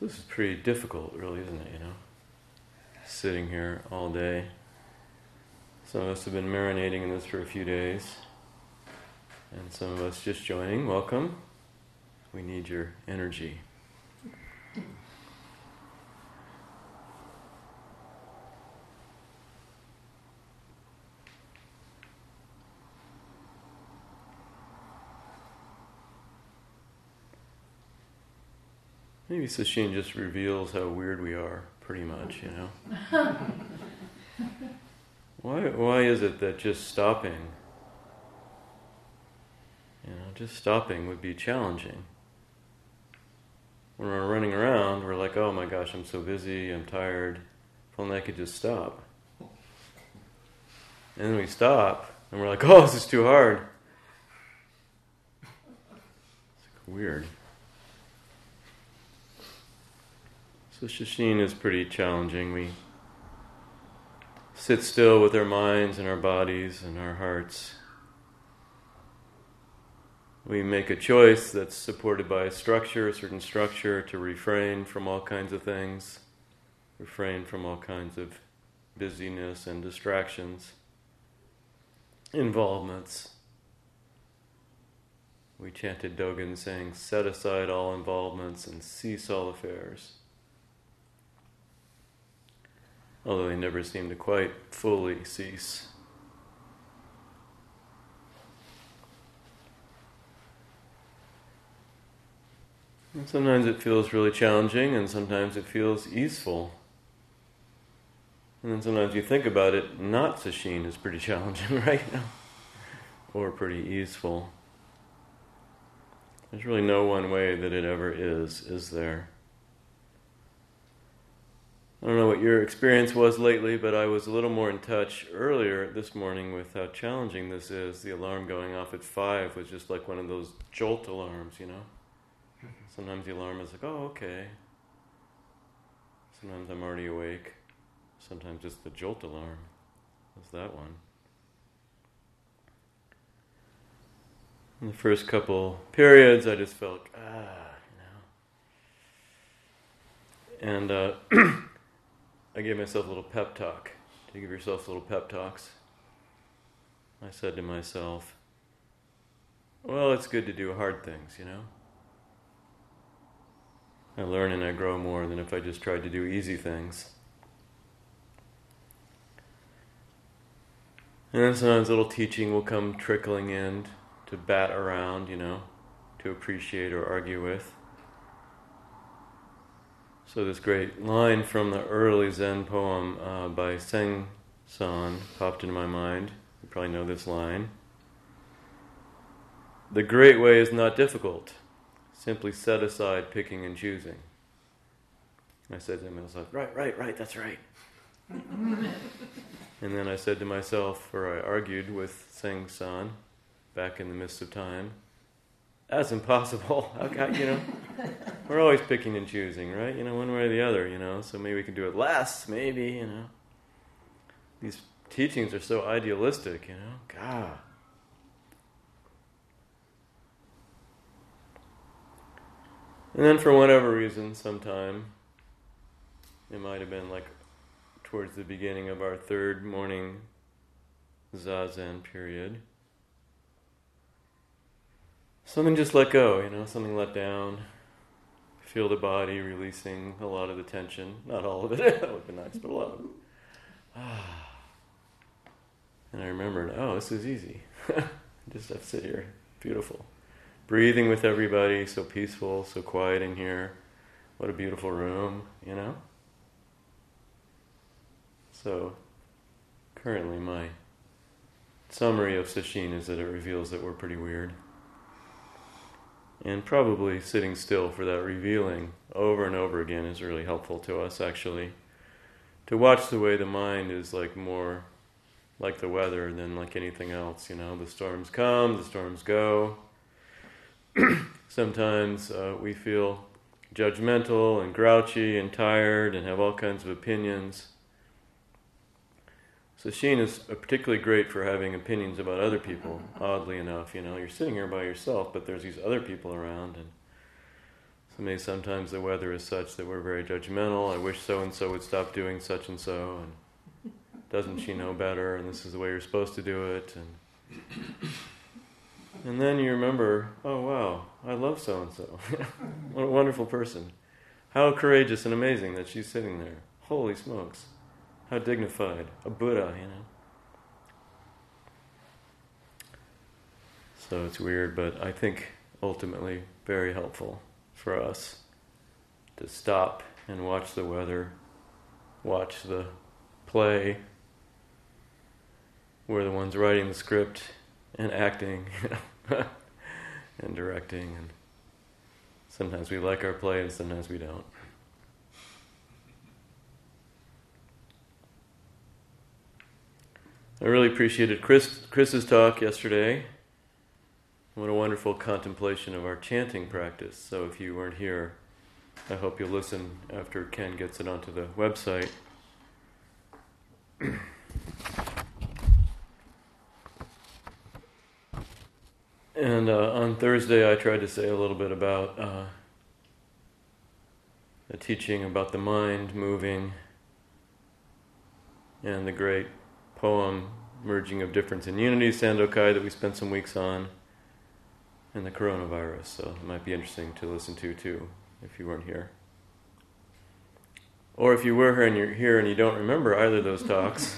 So this is pretty difficult, really, isn't it, Sitting here all day. Some of us have been marinating in this for a few days. And some of us just joining. Welcome. We need your energy. Maybe Sesshin just reveals how weird we are, pretty much, Why is it that just stopping, just stopping would be challenging? When we're running around, we're like, oh my gosh, I'm so busy, I'm tired. If only I could just stop. And then we stop, and we're like, oh, this is too hard. It's weird. So Sesshin is pretty challenging. We sit still with our minds and our bodies and our hearts. We make a choice that's supported by a certain structure, to refrain from all kinds of things, refrain from all kinds of busyness and distractions, involvements. We chanted Dogen saying, set aside all involvements and cease all affairs. Although they never seem to quite fully cease. And sometimes it feels really challenging, and sometimes it feels easeful. And then sometimes you think about it, not Sesshin is pretty challenging, right? Or pretty easeful. There's really no one way that it ever is there? I don't know what your experience was lately, but I was a little more in touch earlier this morning with how challenging this is. The alarm going off at 5 was just like one of those jolt alarms, Sometimes the alarm is like, oh, okay. Sometimes I'm already awake. Sometimes just the jolt alarm. Was that one. In the first couple periods, I just felt, And I gave myself a little pep talk. Do you give yourself little pep talks? I said to myself, well, it's good to do hard things, I learn and I grow more than if I just tried to do easy things. And then sometimes a little teaching will come trickling in to bat around, to appreciate or argue with. So this great line from the early Zen poem by Seng San popped into my mind. You probably know this line. The great way is not difficult. Simply set aside picking and choosing. I said to myself, right, that's right. And then I said to myself, or I argued with Seng San back in the midst of time, that's impossible. Okay, we're always picking and choosing, right? One way or the other, so maybe we can do it less, maybe, These teachings are so idealistic, God. And then for whatever reason, sometime, it might have been like towards the beginning of our third morning Zazen period, something just let go, something let down. Feel the body releasing a lot of the tension. Not all of it, that would be nice, but a lot of it. And I remembered, this is easy. Just have to sit here. Beautiful. Breathing with everybody, so peaceful, so quiet in here. What a beautiful room, So, currently my summary of Sesshin is that it reveals that we're pretty weird. And probably sitting still for that revealing over and over again is really helpful to us, actually. To watch the way the mind is like more like the weather than like anything else, The storms come, the storms go. Sometimes we feel judgmental and grouchy and tired and have all kinds of opinions. Sesshin is particularly great for having opinions about other people, oddly enough. You're sitting here by yourself, but there's these other people around. And Maybe sometimes the weather is such that we're very judgmental. I wish so-and-so would stop doing such and so, and doesn't she know better, and this is the way you're supposed to do it. And then you remember, oh wow, I love so-and-so. What a wonderful person. How courageous and amazing that she's sitting there. Holy smokes. How dignified. A Buddha, So it's weird, but I think ultimately very helpful for us to stop and watch the weather, watch the play. We're the ones writing the script and acting, and directing, and sometimes we like our play and sometimes we don't. I really appreciated Chris's talk yesterday. What a wonderful contemplation of our chanting practice. So if you weren't here, I hope you'll listen after Ken gets it onto the website. And on Thursday I tried to say a little bit about a teaching about the mind moving and the great poem Merging of Difference in Unity, Sandokai, that we spent some weeks on, and the coronavirus. So it might be interesting to listen to too, if you weren't here. Or if you were here and you're here and you don't remember either of those talks,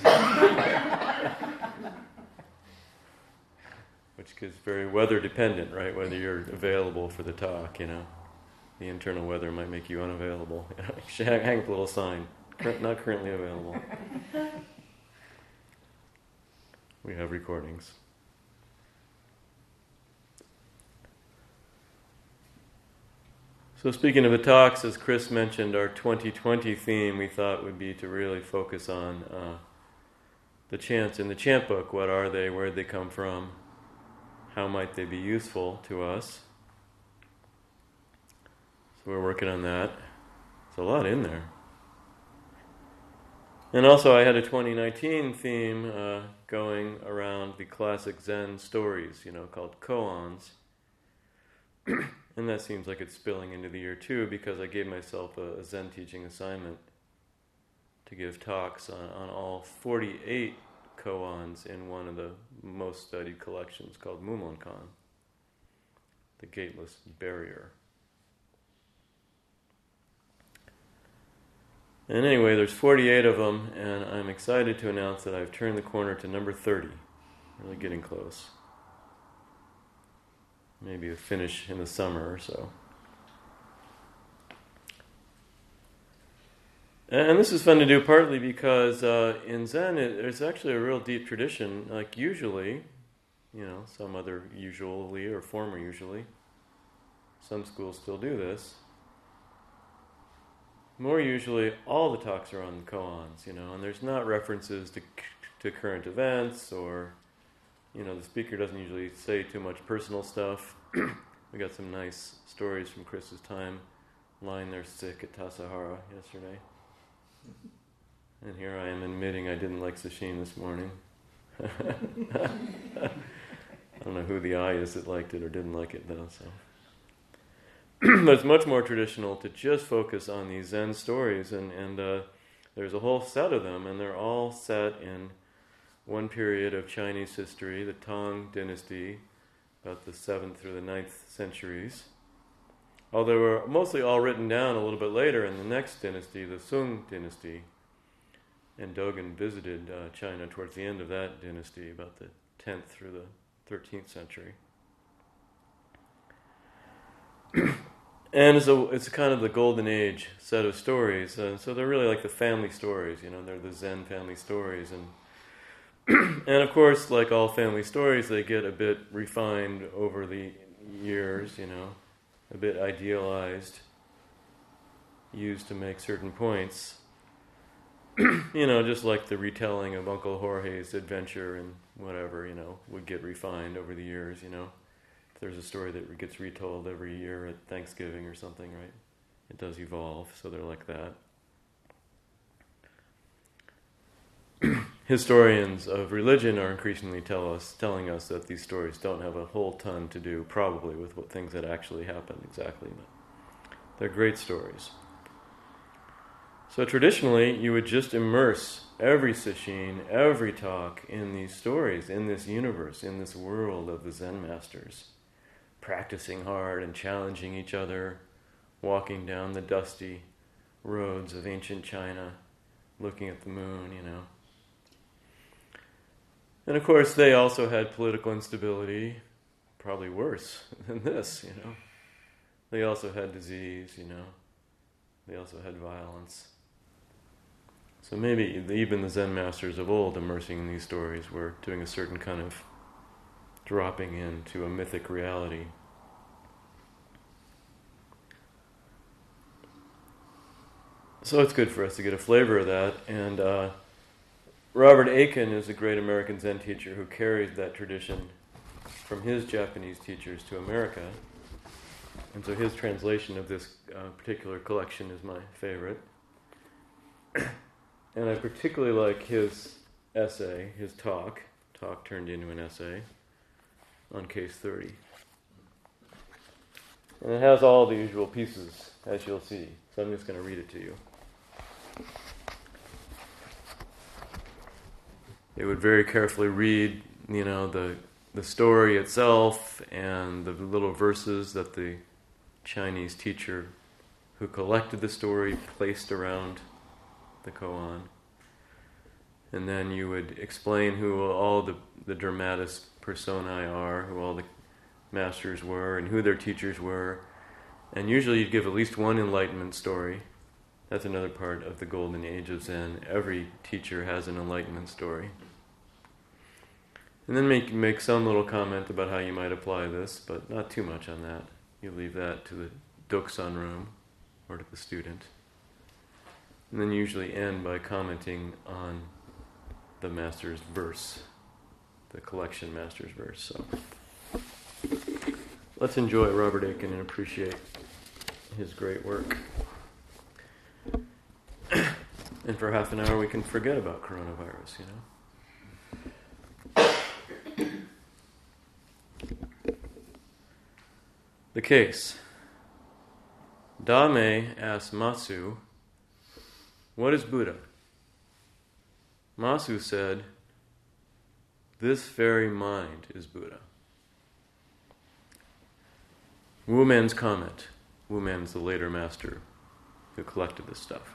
which is very weather dependent, right? Whether you're available for the talk, The internal weather might make you unavailable. You should hang up a little sign, not currently available. We have recordings. So speaking of the talks, as Chris mentioned, our 2020 theme we thought would be to really focus on the chants in the chant book. What are they? Where did they come from? How might they be useful to us? So we're working on that. There's a lot in there. And also I had a 2019 theme going around the classic Zen stories, called koans. And that seems like it's spilling into the year too, because I gave myself a Zen teaching assignment to give talks on all 48 koans in one of the most studied collections called Mumonkan, the Gateless Barrier. And anyway, there's 48 of them, and I'm excited to announce that I've turned the corner to number 30. Really getting close. Maybe a finish in the summer or so. And this is fun to do partly because in Zen there's actually a real deep tradition, like usually, some other usually or former usually. Some schools still do this. More usually, all the talks are on the koans, and there's not references to current events, or, the speaker doesn't usually say too much personal stuff. We got some nice stories from Chris's time, lying there sick at Tassajara yesterday. And here I am admitting I didn't like sashimi this morning. I don't know who the I is that liked it or didn't like it though, so... But it's much more traditional to just focus on these Zen stories, and there's a whole set of them, and they're all set in one period of Chinese history, the Tang dynasty, about the 7th through the 9th centuries. Although they were mostly all written down a little bit later in the next dynasty, the Sung dynasty, and Dogen visited China towards the end of that dynasty, about the 10th through the 13th century. And so it's kind of the golden age set of stories. So they're really like the family stories, they're the Zen family stories. And of course, like all family stories, they get a bit refined over the years, a bit idealized, used to make certain points. Just like the retelling of Uncle Jorge's adventure and whatever, would get refined over the years, If there's a story that gets retold every year at Thanksgiving or something, right? It does evolve, so they're like that. Historians of religion are increasingly telling us that these stories don't have a whole ton to do, probably, with what things that actually happened exactly. But They're great stories. So traditionally, you would just immerse every sesshin, every talk in these stories, in this universe, in this world of the Zen masters, practicing hard and challenging each other, walking down the dusty roads of ancient China, looking at the moon, And of course, they also had political instability, probably worse than this, They also had disease, They also had violence. So maybe even the Zen masters of old, immersing in these stories, were doing a certain kind of dropping into a mythic reality. So it's good for us to get a flavor of that. And Robert Aiken is a great American Zen teacher who carried that tradition from his Japanese teachers to America. And so his translation of this particular collection is my favorite. And I particularly like his essay, his talk turned into an essay, on case 30. And it has all the usual pieces, as you'll see. So I'm just going to read it to you. They would very carefully read, the story itself and the little verses that the Chinese teacher who collected the story placed around the koan. And then you would explain who all the dramatis personae are, who all the masters were, and who their teachers were. And usually you'd give at least one enlightenment story. That's another part of the golden age of Zen. Every teacher has an enlightenment story. And then make some little comment about how you might apply this, but not too much on that. You leave that to the Doksan room or to the student. And then usually end by commenting on the master's verse, the collection master's verse. So let's enjoy Robert Aiken and appreciate his great work. And for half an hour we can forget about coronavirus, The case. Dame asked Matsu, "What is Buddha?" Matsu said, "This very mind is Buddha." Wu Men's comment. Wu Men's the later master who collected this stuff.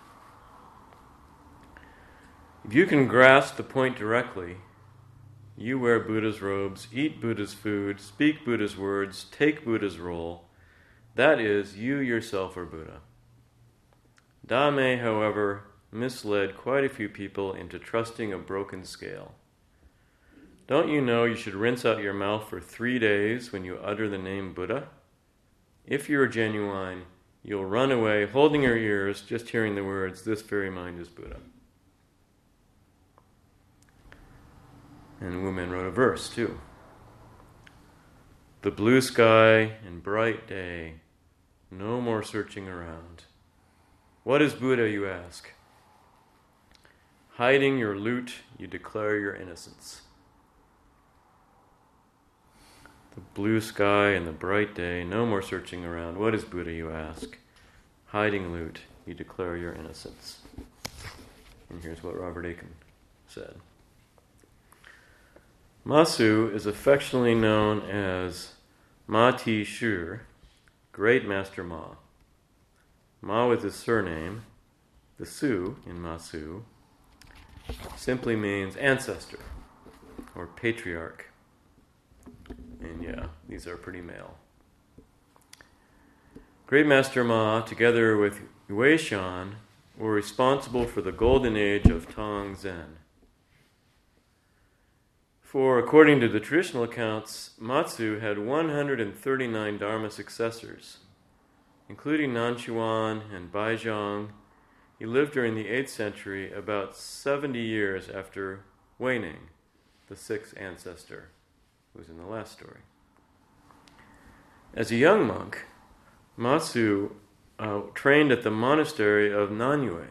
If you can grasp the point directly, you wear Buddha's robes, eat Buddha's food, speak Buddha's words, take Buddha's role. That is, you yourself are Buddha. Dame, however, misled quite a few people into trusting a broken scale. Don't you know you should rinse out your mouth for 3 days when you utter the name Buddha? If you are genuine, you'll run away holding your ears, just hearing the words, "This very mind is Buddha." And Wu Men wrote a verse, too. The blue sky and bright day, no more searching around. What is Buddha, you ask? Hiding your loot, you declare your innocence. The blue sky and the bright day, no more searching around. What is Buddha, you ask? Hiding loot, you declare your innocence. And here's what Robert Aiken said. Matsu is affectionately known as Ma Ti Shur, Great Master Ma. Ma was his surname. The Su in Matsu simply means ancestor or patriarch. And yeah, these are pretty male. Great Master Ma, together with Yue Shan, were responsible for the golden age of Tang Zen. For, according to the traditional accounts, Matsu had 139 Dharma successors, including Nanchuan and Baizhang. He lived during the 8th century, about 70 years after Weining, the 6th ancestor, who was in the last story. As a young monk, Matsu trained at the monastery of Nanyue,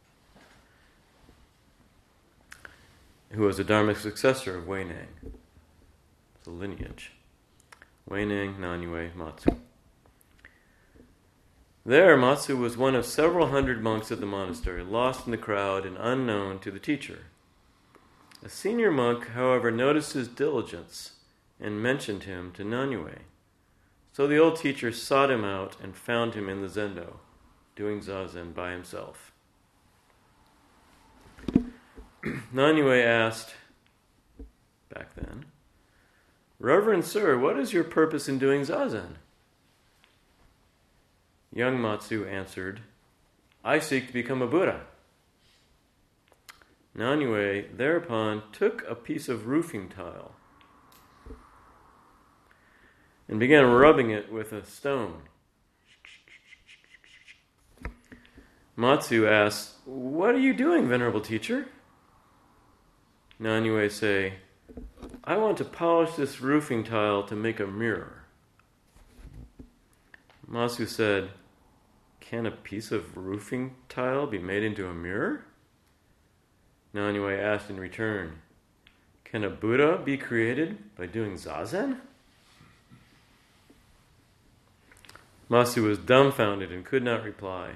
who was a Dharma successor of Weinang, the lineage. Weinang, Nanyue, Matsu. There, Matsu was one of several hundred monks at the monastery, lost in the crowd and unknown to the teacher. A senior monk, however, noticed his diligence and mentioned him to Nanyue. So the old teacher sought him out and found him in the zendo, doing zazen by himself. Nanyue asked, back then, "Reverend sir, what is your purpose in doing zazen?" Young Matsu answered, "I seek to become a Buddha." Nanyue thereupon took a piece of roofing tile and began rubbing it with a stone. Matsu asked, "What are you doing, Venerable Teacher?" Nanyue said, "I want to polish this roofing tile to make a mirror." Matsu said, "Can a piece of roofing tile be made into a mirror?" Nanyue asked in return, "Can a Buddha be created by doing zazen?" Matsu was dumbfounded and could not reply.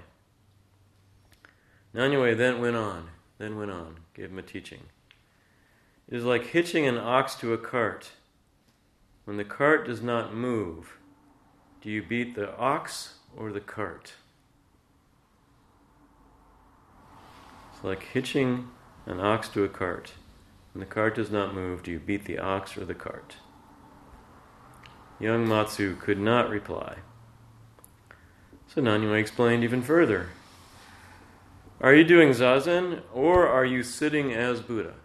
Nanyue then went on, gave him a teaching. "It is like hitching an ox to a cart. When the cart does not move, do you beat the ox or the cart?" It's like hitching an ox to a cart. When the cart does not move, do you beat the ox or the cart? Young Matsu could not reply. So Nanyue explained even further. "Are you doing zazen or are you sitting as Buddha?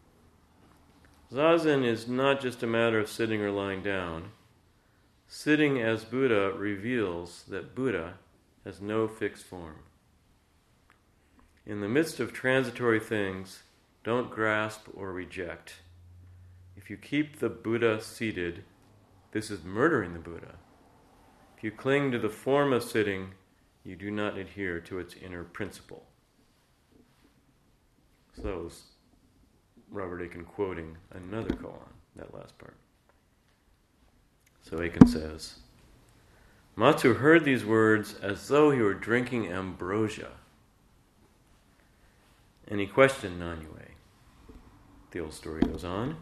Zazen is not just a matter of sitting or lying down. Sitting as Buddha reveals that Buddha has no fixed form. In the midst of transitory things, don't grasp or reject. If you keep the Buddha seated, this is murdering the Buddha. If you cling to the form of sitting, you do not adhere to its inner principle." So that was Robert Aiken quoting another koan, that last part. So Aiken says, "Matsu heard these words as though he were drinking ambrosia. And he questioned Nanyue." The old story goes on.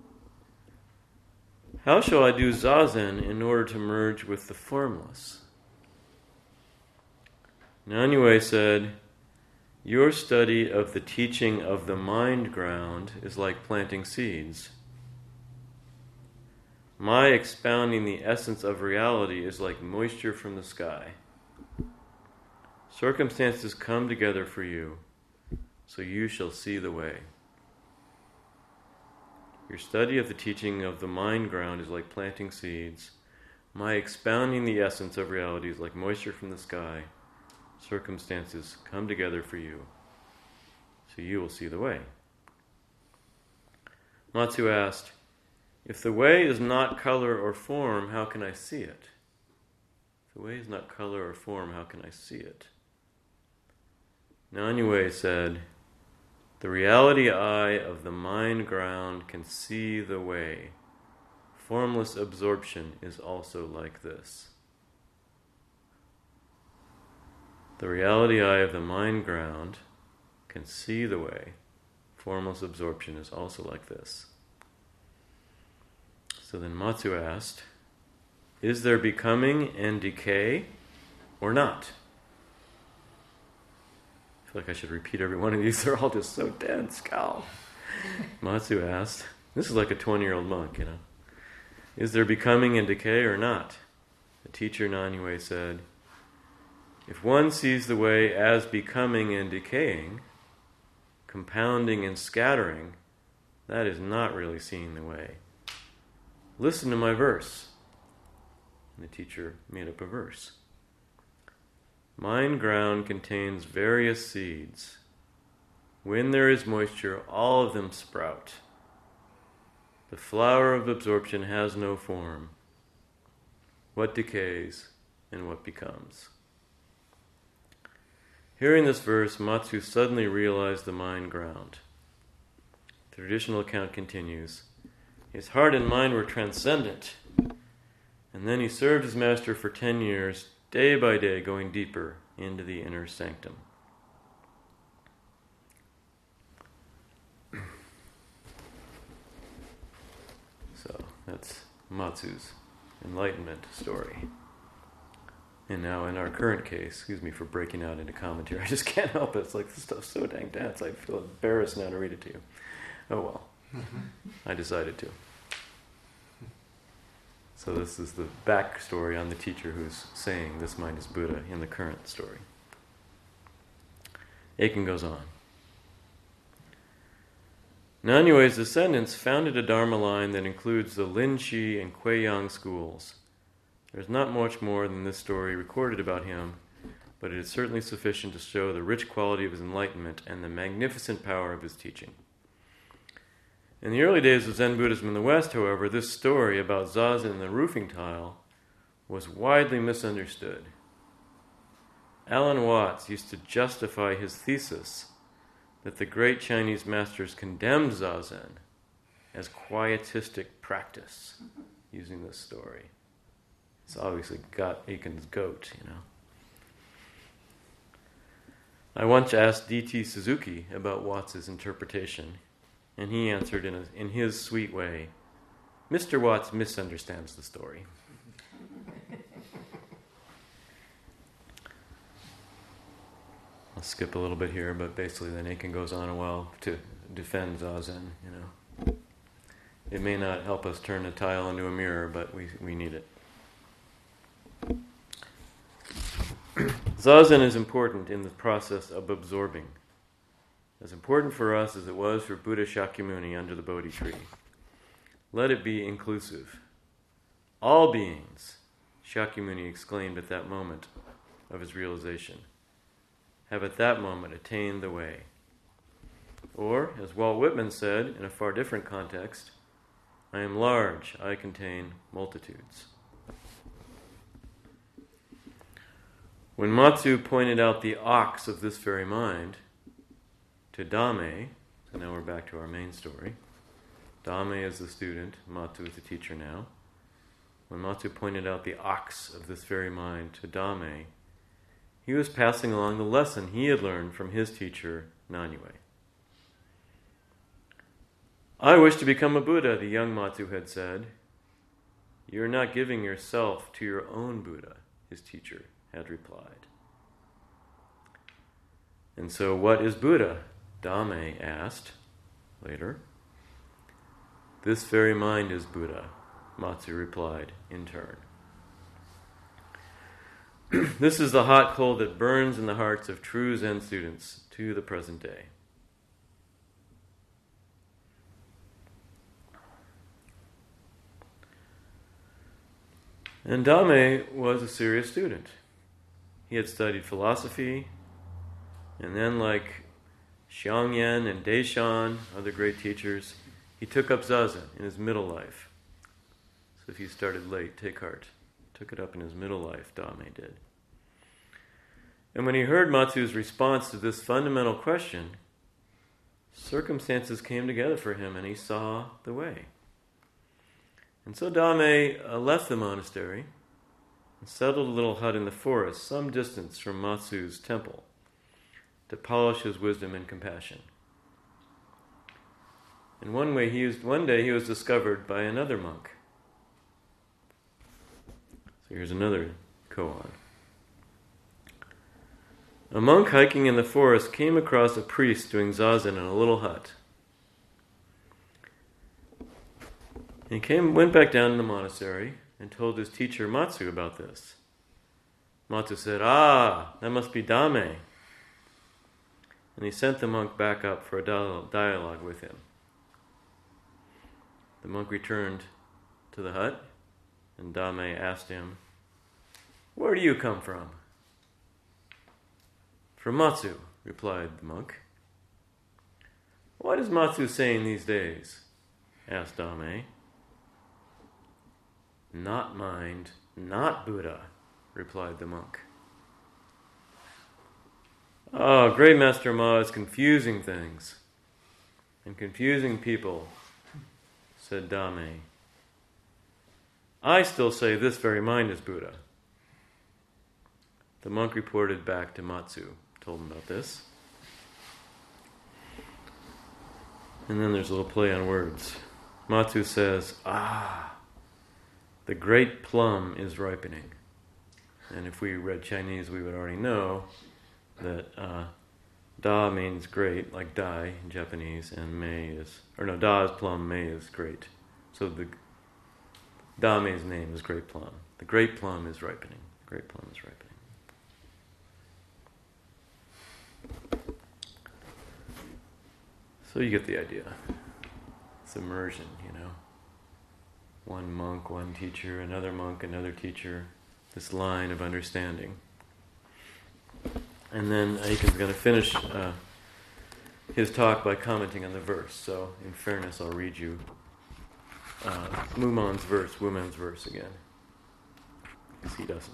"How shall I do zazen in order to merge with the formless?" Nanyue said, "Your study of the teaching of the mind ground is like planting seeds. My expounding the essence of reality is like moisture from the sky. Circumstances come together for you, so you shall see the way. Your study of the teaching of the mind ground is like planting seeds. My expounding the essence of reality is like moisture from the sky. Circumstances come together for you, so you will see the way." Matsu asked, "If the way is not color or form, how can I see it?" If the way is not color or form, how can I see it? Nanyue said, "The reality eye of the mind ground can see the way. Formless absorption is also like this." The reality eye of the mind ground can see the way. Formless absorption is also like this. So then Matsu asked, "Is there becoming and decay or not?" I feel like I should repeat every one of these. They're all just so dense. Cow. Matsu asked, this is like a 20-year-old monk, you know. "Is there becoming and decay or not?" The teacher Nanyue said, "If one sees the way as becoming and decaying, compounding and scattering, that is not really seeing the way. Listen to my verse." And the teacher made up a verse. "Mind ground contains various seeds. When there is moisture, all of them sprout. The flower of absorption has no form. What decays and what becomes?" Hearing this verse, Matsu suddenly realized the mind ground. The traditional account continues. His heart and mind were transcendent. And then he served his master for 10 years, day by day going deeper into the inner sanctum. So that's Matsu's enlightenment story. And now in our current case, excuse me for breaking out into commentary, I just can't help it. It's like, this stuff's so dang dense, I feel embarrassed now to read it to you. Oh well, I decided to. So this is the backstory on the teacher who's saying this mind is Buddha in the current story. Aiken goes on. Nanyue's descendants founded a Dharma line that includes the Linchi and Kuiyang schools. There's not much more than this story recorded about him, but it is certainly sufficient to show the rich quality of his enlightenment and the magnificent power of his teaching. In the early days of Zen Buddhism in the West, however, this story about Zazen and the roofing tile was widely misunderstood. Alan Watts used to justify his thesis that the great Chinese masters condemned Zazen as quietistic practice using this story. It's obviously got Aiken's goat, you know. I once asked D.T. Suzuki about Watts' interpretation, and he answered in his sweet way, "Mr. Watts misunderstands the story." I'll skip a little bit here, but basically then Aiken goes on a while to defend Zazen, you know. It may not help us turn a tile into a mirror, but we need it. Zazen is important in the process of absorbing. As important for us as it was for Buddha Shakyamuni under the Bodhi tree. Let it be inclusive. All beings, Shakyamuni exclaimed at that moment of his realization, have at that moment attained the way. Or, as Walt Whitman said in a far different context, I am large, I contain multitudes. When Matsu pointed out the ox of this very mind to Dame, so now we're back to our main story. Dame is the student, Matsu is the teacher now. When Matsu pointed out the ox of this very mind to Dame, he was passing along the lesson he had learned from his teacher, Nanyue. I wish to become a Buddha, the young Matsu had said. You are not giving yourself to your own Buddha, his teacher had replied. And so what is Buddha? Dame asked later. This very mind is Buddha, Matsu replied in turn. This is the hot coal that burns in the hearts of true Zen students to the present day. And Dame was a serious student. He had studied philosophy, and then like Xiangyan and Deishan, other great teachers, he took up Zazen in his middle life. So if you started late, take heart. Took it up in his middle life, Dame did. And when he heard Matsu's response to this fundamental question, circumstances came together for him and he saw the way. And so Dame left the monastery and settled a little hut in the forest some distance from Matsu's temple to polish his wisdom and compassion. And one day he was discovered by another monk. So here's another koan. A monk hiking in the forest came across a priest doing zazen in a little hut. He went back down to the monastery and told his teacher Matsu about this. Matsu said, that must be Dame. And he sent the monk back up for a dialogue with him. The monk returned to the hut, and Dame asked him, Where do you come from? From Matsu, replied the monk. What is Matsu saying these days? Asked Dame. Not mind, not Buddha, replied the monk. Great Master Ma is confusing things and confusing people, said Dame. I still say this very mind is Buddha. The monk reported back to Matsu, told him about this. And then there's a little play on words. Matsu says, the great plum is ripening. And if we read Chinese, we would already know that da means great, like dai in Japanese, and da is plum, mei is great. So the da means name is great plum. The great plum is ripening. The great plum is ripening. So you get the idea. It's immersion, One monk, one teacher, another monk, another teacher. This line of understanding. And then Aiken's going to finish his talk by commenting on the verse. So, in fairness, I'll read you Wumen's verse again. Because he doesn't.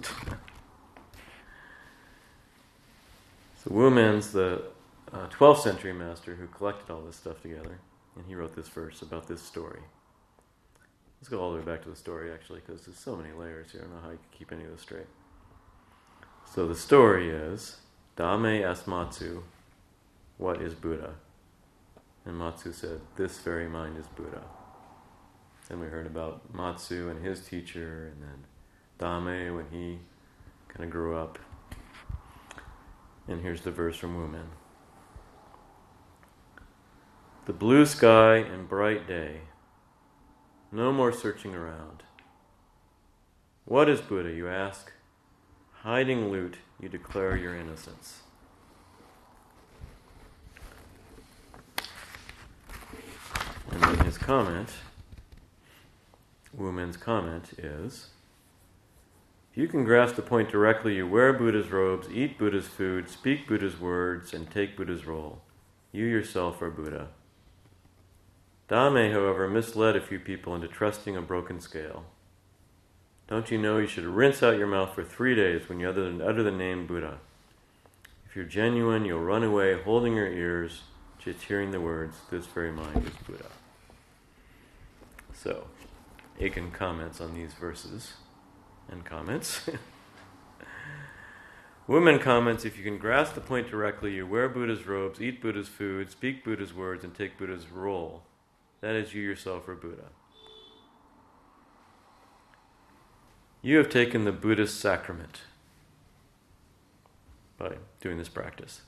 So Wumen's the 12th century master who collected all this stuff together. And he wrote this verse about this story. Let's go all the way back to the story, actually, because there's so many layers here. I don't know how you can keep any of this straight. So the story is, Dame asked Matsu, what is Buddha? And Matsu said, this very mind is Buddha. Then we heard about Matsu and his teacher, and then Dame when he kind of grew up. And here's the verse from Wumen. The blue sky and bright day. No more searching around. What is Buddha, you ask? Hiding loot, you declare your innocence. And then his comment, Wumen's comment is, if you can grasp the point directly, you wear Buddha's robes, eat Buddha's food, speak Buddha's words, and take Buddha's role. You yourself are Buddha. Dame, however, misled a few people into trusting a broken scale. Don't you know you should rinse out your mouth for 3 days when you utter the name Buddha? If you're genuine, you'll run away holding your ears, just hearing the words, this very mind is Buddha. So, Aiken comments on these verses and comments. Wumen comments, if you can grasp the point directly, you wear Buddha's robes, eat Buddha's food, speak Buddha's words, and take Buddha's role. That is, you yourself are Buddha. You have taken the Buddhist sacrament by doing this practice.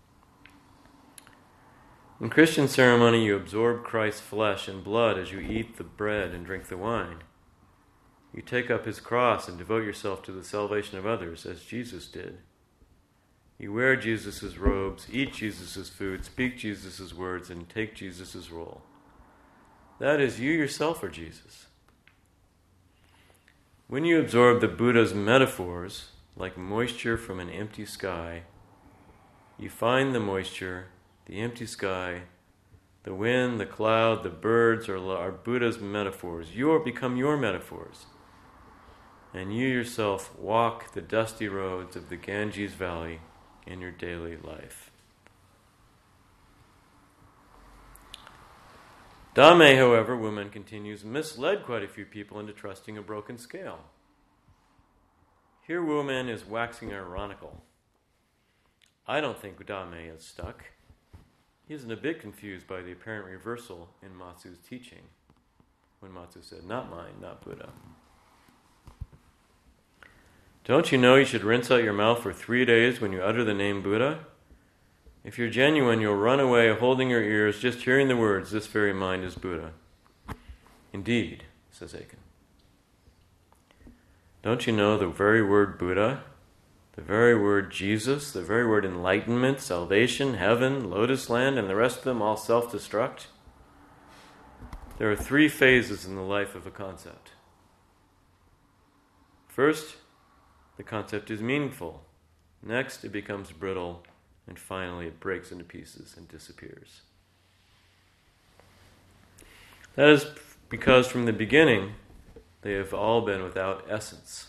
In Christian ceremony, you absorb Christ's flesh and blood as you eat the bread and drink the wine. You take up his cross and devote yourself to the salvation of others, as Jesus did. You wear Jesus' robes, eat Jesus' food, speak Jesus' words, and take Jesus' role. That is, you yourself are Jesus. When you absorb the Buddha's metaphors, like moisture from an empty sky, you find the moisture, the empty sky, the wind, the cloud, the birds are Buddha's metaphors. You become your metaphors. And you yourself walk the dusty roads of the Ganges Valley in your daily life. Dame, however, Wumen continues, misled quite a few people into trusting a broken scale. Here Wumen is waxing ironical. I don't think Dame is stuck. He isn't a bit confused by the apparent reversal in Matsu's teaching, when Matsu said, not mine, not Buddha. Don't you know you should rinse out your mouth for 3 days when you utter the name Buddha? If you're genuine, you'll run away holding your ears, just hearing the words, this very mind is Buddha. Indeed, says Aiken. Don't you know the very word Buddha, the very word Jesus, the very word enlightenment, salvation, heaven, lotus land, and the rest of them all self-destruct? There are 3 phases in the life of a concept. First, the concept is meaningful. Next, it becomes brittle. And finally, it breaks into pieces and disappears. That is because from the beginning, they have all been without essence.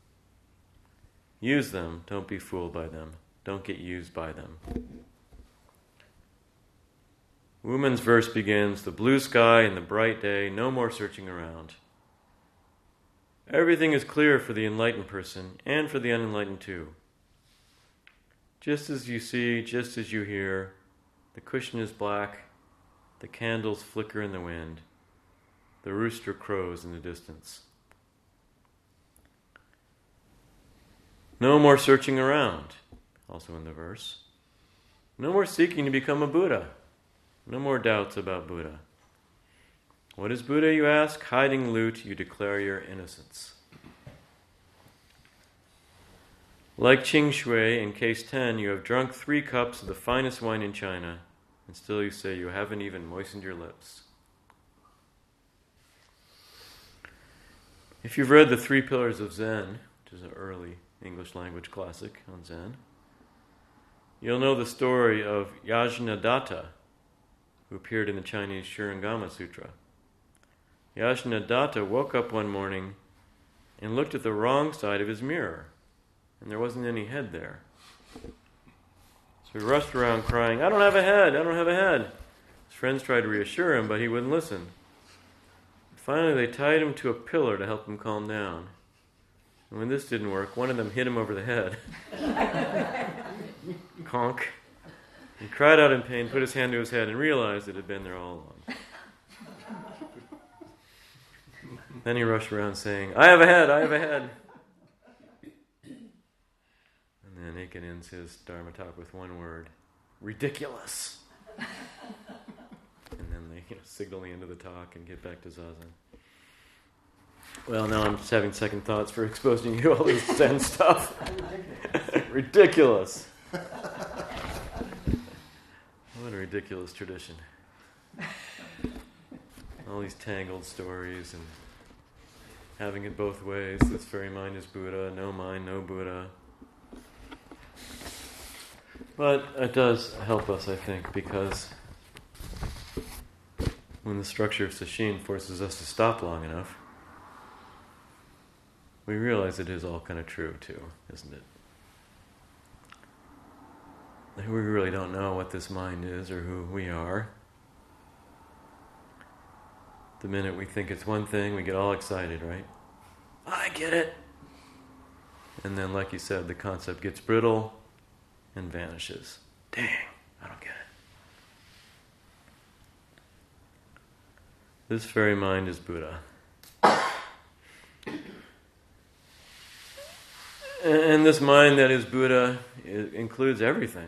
Use them, don't be fooled by them. Don't get used by them. Wumen's verse begins, the blue sky and the bright day, no more searching around. Everything is clear for the enlightened person and for the unenlightened too. Just as you see, just as you hear, the cushion is black, the candles flicker in the wind, the rooster crows in the distance. No more searching around, also in the verse. No more seeking to become a Buddha. No more doubts about Buddha. What is Buddha, you ask? Hiding loot, you declare your innocence. Like Qing Shui, in case 10, you have drunk 3 cups of the finest wine in China, and still you say you haven't even moistened your lips. If you've read The 3 Pillars of Zen, which is an early English language classic on Zen, you'll know the story of Yajnadatta, who appeared in the Chinese Shurangama Sutra. Yajnadatta woke up one morning and looked at the wrong side of his mirror, and there wasn't any head there. So he rushed around crying, "I don't have a head, I don't have a head." His friends tried to reassure him, but he wouldn't listen. Finally, they tied him to a pillar to help him calm down. And when this didn't work, one of them hit him over the head. Conk. He cried out in pain, put his hand to his head, and realized it had been there all along. Then he rushed around saying, "I have a head, I have a head." And then Aiken ends his Dharma talk with one word: ridiculous. And then they signal the end of the talk and get back to Zazen. Well, now I'm just having second thoughts for exposing you to all this Zen stuff. Ridiculous. What a ridiculous tradition. All these tangled stories and having it both ways. This very mind is Buddha, no mind, no Buddha. But it does help us, I think, because when the structure of Sesshin forces us to stop long enough, we realize it is all kind of true too, isn't it? We really don't know what this mind is or who we are. The minute we think it's one thing, we get all excited, right? I get it! And then, like you said, the concept gets brittle and vanishes. Dang, I don't get it. This very mind is Buddha. And this mind that is Buddha includes everything.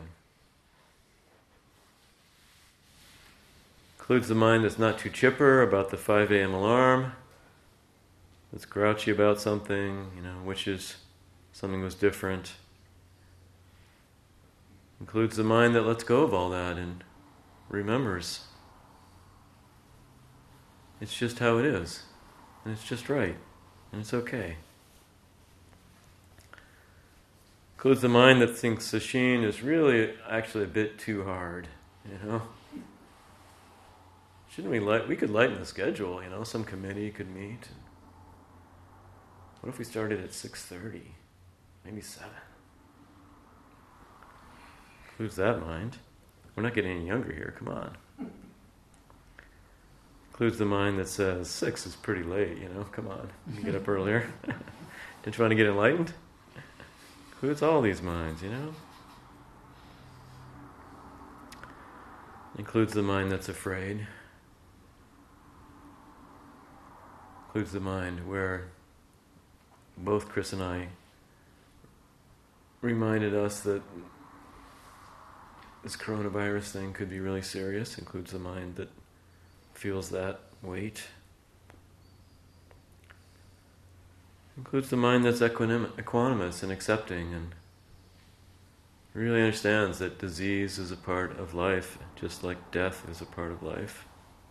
Includes the mind that's not too chipper about the 5 a.m. alarm, that's grouchy about something, wishes something was different. Includes the mind that lets go of all that and remembers. It's just how it is, and it's just right, and it's okay. Includes the mind that thinks Sesshin is really actually a bit too hard, Shouldn't we could lighten the schedule, some committee could meet. What if we started at 6:30, maybe 7? Includes that mind. We're not getting any younger here, come on. Includes the mind that says 6 is pretty late, come on, you can get up earlier. Didn't you want to get enlightened? Includes all these minds, Includes the mind that's afraid. Includes the mind where both Chris and I reminded us that this coronavirus thing could be really serious. Includes the mind that feels that weight. Includes the mind that's equanimous and accepting and really understands that disease is a part of life, just like death is a part of life.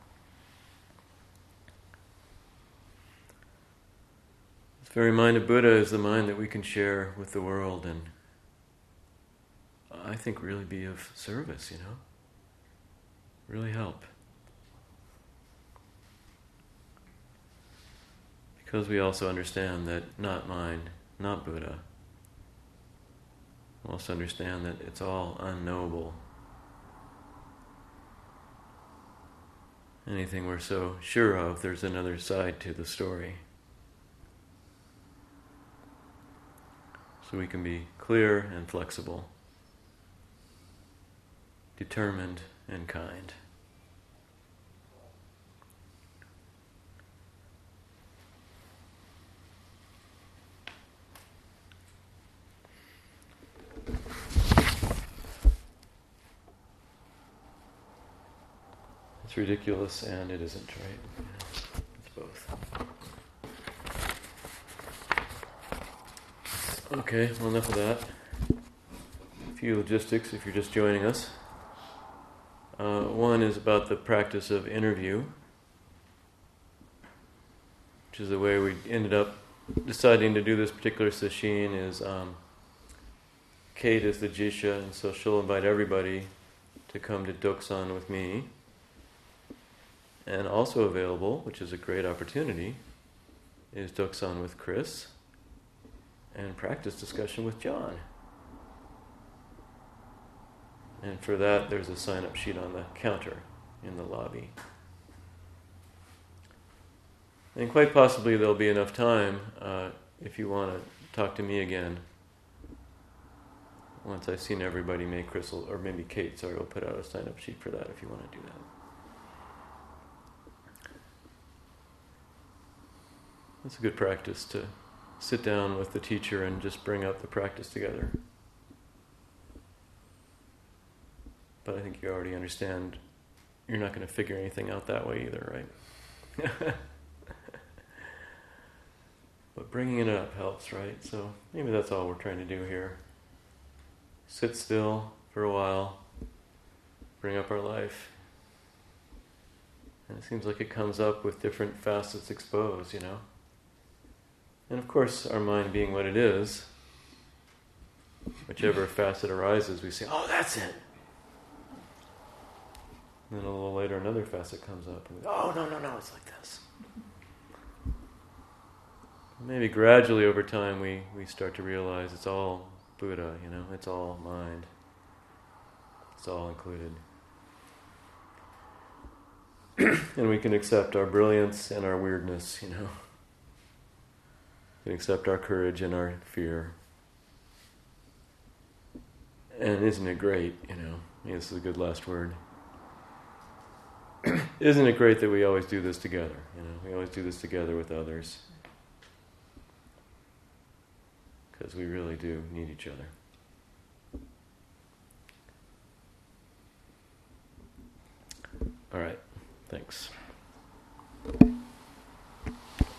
This very mind of Buddha is the mind that we can share with the world and I think really be of service, Really help. Because we also understand that not mind, not Buddha. We also understand that it's all unknowable. Anything we're so sure of, there's another side to the story. So we can be clear and flexible. determined, and kind. It's ridiculous and it isn't, right? Yeah, it's both. Okay, well, enough of that. A few logistics if you're just joining us. One is about the practice of interview, which is the way we ended up deciding to do this particular sesshin. Is Kate is the Jisha, and so she'll invite everybody to come to Doksan with me. And also available, which is a great opportunity, is Doksan with Chris and practice discussion with John. And for that, there's a sign-up sheet on the counter in the lobby. And quite possibly there'll be enough time if you want to talk to me again. Once I've seen everybody, maybe Crystal, or maybe Kate, sorry, will put out a sign-up sheet for that if you want to do that. It's a good practice to sit down with the teacher and just bring up the practice together. But I think you already understand you're not going to figure anything out that way either, right? But bringing it up helps, right? So maybe that's all we're trying to do here. Sit still for a while, bring up our life. And it seems like it comes up with different facets exposed, you know? And of course, our mind being what it is, whichever facet arises, we say, oh, that's it. And then a little later, another facet comes up. And we go, oh, no, it's like this. Maybe gradually over time, we start to realize it's all Buddha, you know, it's all mind. It's all included. And we can accept our brilliance and our weirdness, you know. We can accept our courage and our fear. And isn't it great, you know? This is a good last word. Isn't it great that we always do this together? You know, we always do this together with others. Because we really do need each other. All right, thanks.